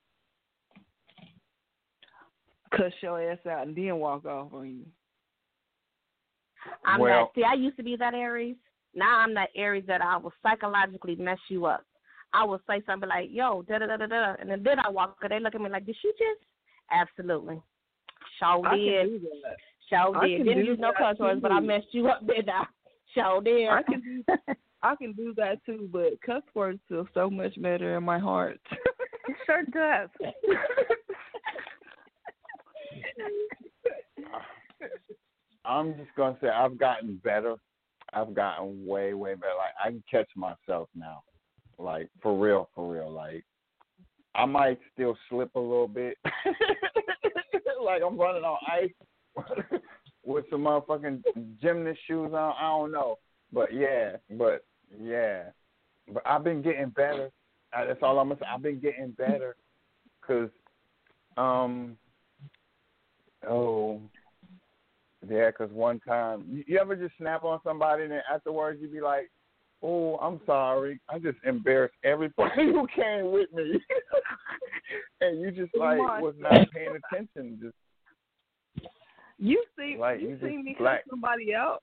Cuss your ass out and then walk off on you. I'm Well- that. See, I used to be that Aries. Now I'm that Aries that I will psychologically mess you up. I will say something like, yo, da da da da da, and then, then I walk, they look at me like, did she just? Absolutely. Sure I did. can do that. Sure I did. can Didn't do use no that cuss words, but I too. messed you up, did I? Sure did. I can do I can do that too, but cuss words feel so much better in my heart. It sure does. I'm just gonna say I've gotten better. I've gotten way, way better. Like I can catch myself now. Like for real, for real. Like I might still slip a little bit. Like I'm running on ice with some motherfucking gymnast shoes on. I don't know. But yeah, but yeah. But I've been getting better. Uh, That's all I'm gonna say. I've been getting better. Cause um oh yeah, because one time, you, you ever just snap on somebody and then afterwards you be like, oh, I'm sorry. I just embarrassed everybody who came with me. And you just, like, was not paying attention. Just You see, like, you, you see just me black. cuss somebody out.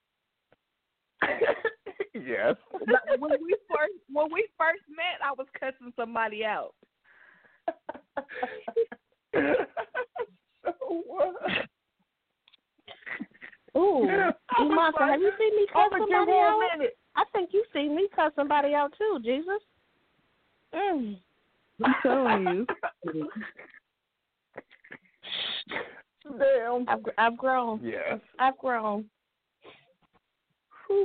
Yes. Like, when we first when we first met, I was cussing somebody out. So what? Ooh, Monster, have you seen me cuss I'm gonna give somebody her a out? minute. I think you seen me cuss somebody out too, Jesus. Mm. I'm telling you. Damn. I've, I've grown. Yes. I've grown. Whew.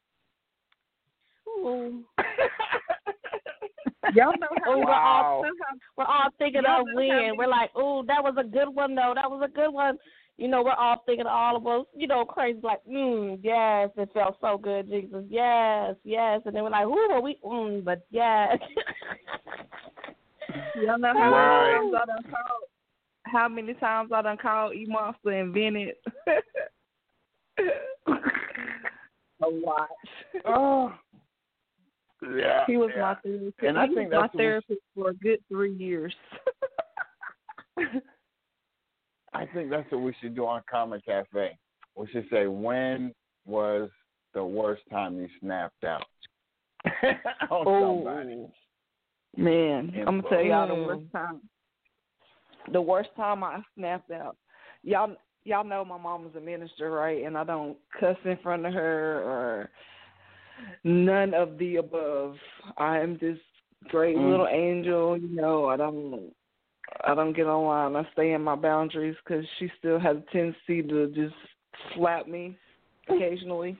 Ooh. Y'all know how Ooh, we're Wow. all we're all thinking Y'all of know when. how- We're like, ooh, that was a good one though. That was a good one. You know, we're all thinking all of us, you know, crazy like, mm, yes, it felt so good, Jesus. Yes, yes. And then we're like, ooh, well, we mm, but yes. Y'all know how Right. many times I done called how many times I done called E Monster and Bennett. A lot. Oh. Yeah. He was yeah. my therapist. And I he think was that's my what we- therapist for a good three years. I think that's what we should do on Common Cafe. We should say, when was the worst time you snapped out on somebody? Man, Yeah, I'm gonna tell y'all the mm. worst time. The worst time I snapped out. Y'all, y'all know my mom is a minister, right? And I don't cuss in front of her or none of the above. I am this great Mm. little angel. You know, I don't, I don't get online. I stay in my boundaries because she still has a tendency to just slap me occasionally.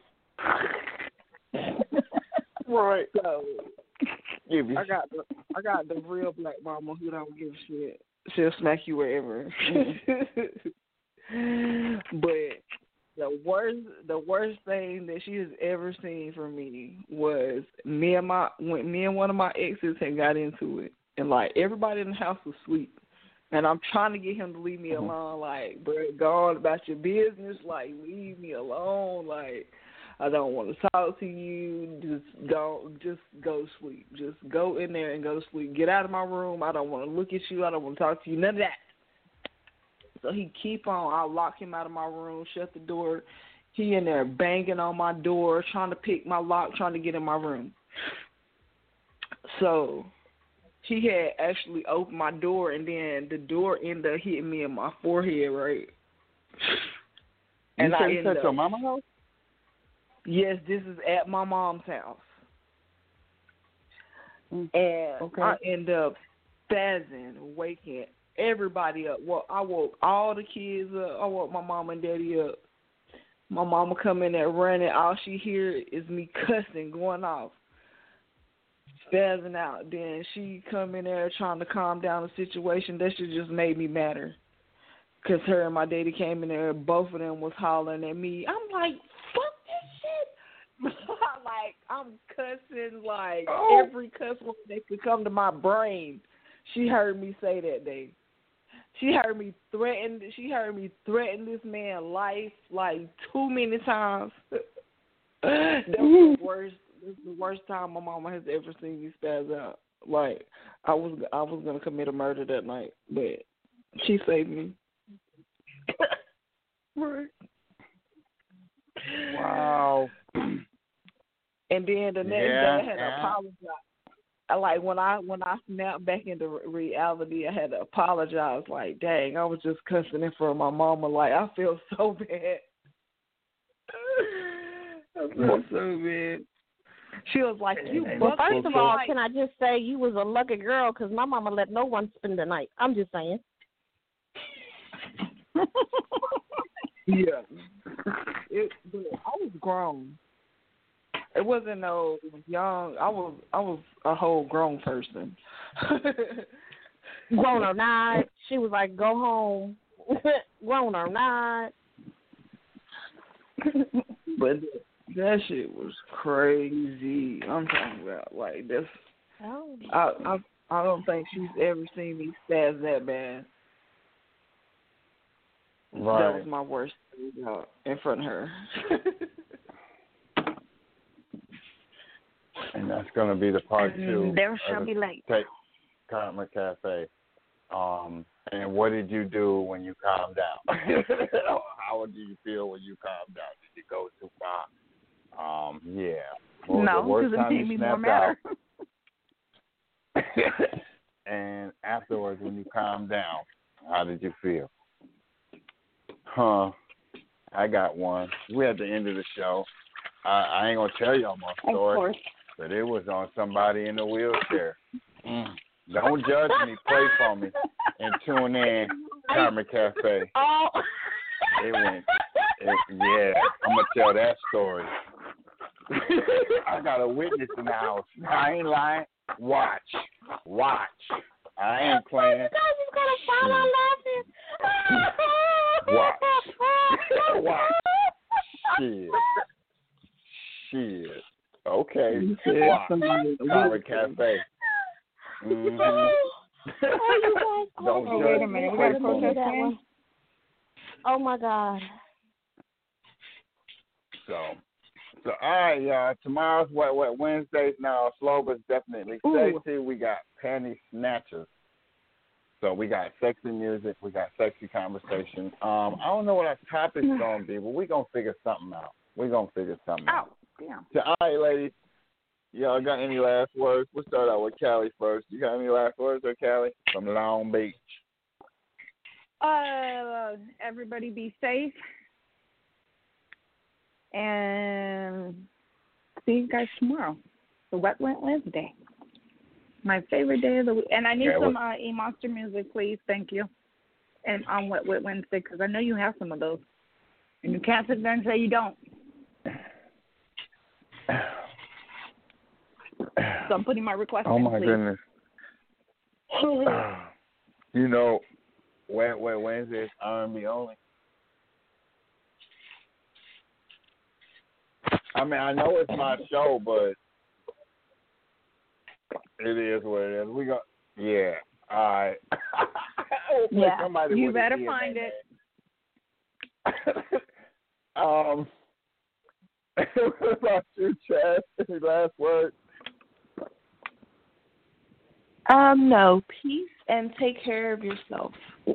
Right. So Give you. I got the I got the real black mama who don't give a shit. She'll smack you wherever. But the the worst the worst thing that she has ever seen from me was me and my when me and one of my exes had got into it, and like everybody in the house was asleep, and I'm trying to get him to leave me Mhm. alone. Like, bro, go on about your business. Like, leave me alone. Like, I don't want to talk to you. Just go, just go to sleep. Just go in there and go to sleep. Get out of my room. I don't want to look at you. I don't want to talk to you. None of that. So he keep on. I lock him out of my room, shut the door. He in there banging on my door, trying to pick my lock, trying to get in my room. So he had actually opened my door, and then the door ended up hitting me in my forehead, right? And you I said you ended at your up, mama's house? yes, this is at my mom's house. Mm. And Okay. I end up spazzing, waking everybody up. Well, I woke all the kids up. I woke my mom and daddy up. My mama come in there running. All she hear is me cussing, going off, spazzing out. Then she come in there trying to calm down the situation. That shit just made me madder. Because her and my daddy came in there, both of them was hollering at me. I'm like, fuck this shit. Like, I'm cussing, like, Oh. every cuss word that could come to my brain. She heard me say that day. She heard me threaten, she heard me threaten this man's life, like, too many times. That was the worst, this is the worst time my mama has ever seen me spaz out. Like, I was, I was going to commit a murder that night, but she saved me. Right. Wow. And then the next Yeah, day, I had to yeah. apologize. I, like when I when I snapped back into re- reality, I had to apologize. Like, dang, I was just cussing in front of my mama. Like, I feel so bad. I feel so bad. She was like, "You." Well, buck- first of all, can I just say you was a lucky girl because my mama let no one spend the night. I'm just saying. Yeah. It, but I was grown. It wasn't no young. I was I was a whole grown person. Grown or not, she was like, "Go home." Grown or not. But that shit was crazy. I'm talking about like this. Oh. I I I don't think she's ever seen me spaz that bad. Right. That was my worst thing uh, in front of her. And that's going to be the part two. There shall of be the light. Take Karma Cafe. Um, and what did you do when you calmed down? How did you feel when you calmed down? Did you go too far? Um, yeah. What was No, the worst because it time made you me more snapped madder. out? And afterwards, when you calmed down, how did you feel? Huh. I got one. We're at the end of the show. I, I ain't going to tell y'all my story. Of course. But it was on somebody in a wheelchair. Mm. Don't judge me. Play for me. And tune in. Karma Cafe. Oh. It went. It, yeah. I'm going to tell that story. I got a witness in the house. I ain't lying. Watch. Watch. I ain't playing. You guys is going to fall out laughing. Watch. Watch. Shit. Shit. Okay. Watch. Karma Cafe. Mm-hmm. Oh, you guys. Don't Oh, judge wait a me. minute. We Play got a for me. protest that plan? one. Oh my God. So, so all right, y'all. Tomorrow's what? What Wednesdays now? Slow but definitely Ooh. sexy. We got panty snatchers. So we got sexy music. We got sexy conversation. Um, I don't know what our topic's gonna be, but we gonna figure something out. We gonna figure something out. Oh, damn. So, all right, ladies. Y'all got any last words? We'll start out with Callie first. You got any last words, or Callie from Long Beach? Uh, everybody be safe. And see you guys tomorrow. The Wet Went Wednesday. My favorite day of the week. And I need Yeah, some what- uh, E-Monster music, please. Thank you. And on Wet Wet Wednesday, because I know you have some of those. And you can't sit there and say you don't. So I'm putting my request Oh in, my please. goodness. You know, Wet Wet Wednesday is R and B only. I mean, I know it's my show, but it is what it is. We got, yeah. All right. Yeah, somebody you with better it find in, it. um, what about you, Chad? Any last word? Um, no, peace and take care of yourself.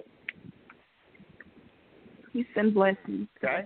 Peace and blessings. Okay.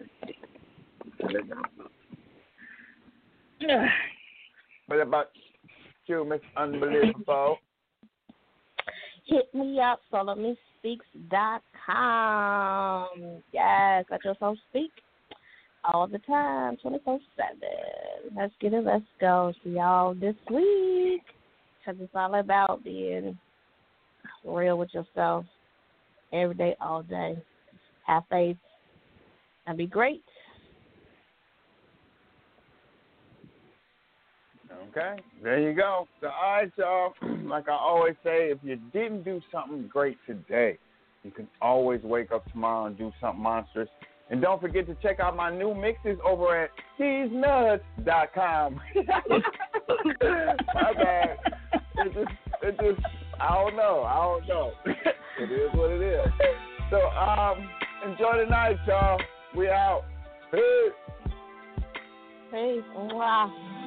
What about you, Miss Unbelievable? Hit me up, solo me speaks dot com. Yes, I just don't speak all the time, twenty-four seven. Let's get it, let's go. See y'all this week. Because it's all about being real with yourself every day, all day. Have faith and be great. Okay, there you go. So, all right, y'all. Like I always say, if you didn't do something great today, you can always wake up tomorrow and do something monstrous. And don't forget to check out my new mixes over at cheese nuts dot com. My bad. It just, it just, I don't know. I don't know. It is what it is. So, um, enjoy the night, y'all. We out. Peace. Peace. Wow.